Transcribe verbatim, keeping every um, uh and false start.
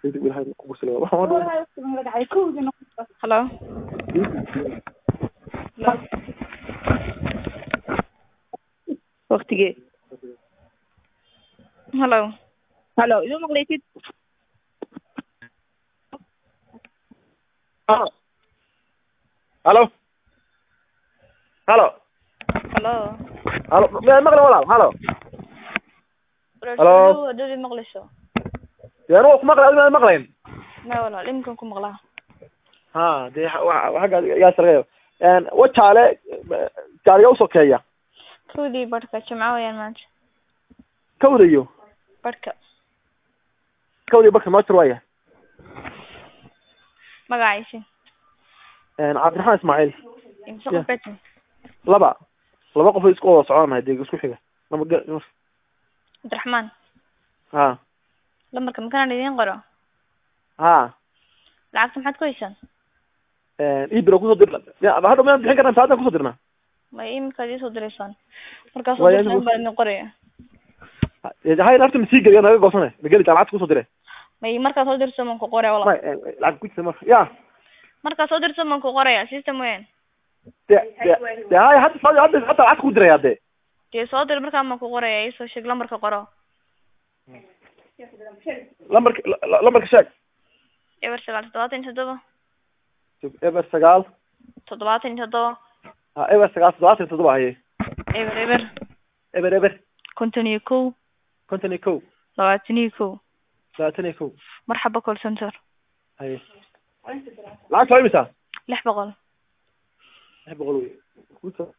hello waqtigee hello hello ido maqlaysid hello hello hello hello hello ma maqlay walaal hello hello hadii maqlayso yaro ku maqlay ma maqlayn ma walaal imkan ku maqlaa ha de waxa yaa sargeeyo een wajaale gaariga u sokeeya kowdii barka jimco wayaan maanta kowdayo barka kowdii barka ma tirwaya magaciisa een Cabdiraxmaan Ismaaciil imsa qofka laba laba qof isku wada soconay deeg isku xiga lama Cabdiraxmaan ha lamarka makan idin qoro ha lacagta maxaad ku haysan een ibro ku soo dirna ya hadda ma bixin karnaa saacada ku soo dirna ma imka idin soo diraysan markaas oo dirsan baan idin qoraya ya hay lafta misi galiya naga goosane magali lacag ku soo diray may markaas oo dirsan man ku qoraya walaal lacag ku soo marka ya markaas oo dirsan man ku qoraya system weyn de de hay hadda hadda hadda lacag ku diray hadda de soo dir markaa man ku qoraya isoo sheeg lambarka qoro lambarka lambarka sheeg eber sagaal toddobaatan toddoba eber sagaal toddobaatan toddoba ha eber sagaal toddobaatan toddoba haye eber eber eber eber konton iyo kow konton iyo kow labaatan iyo kow labaatan iyo kow marxaba call center haye lacag soo imisa lix boqol lix boqol wey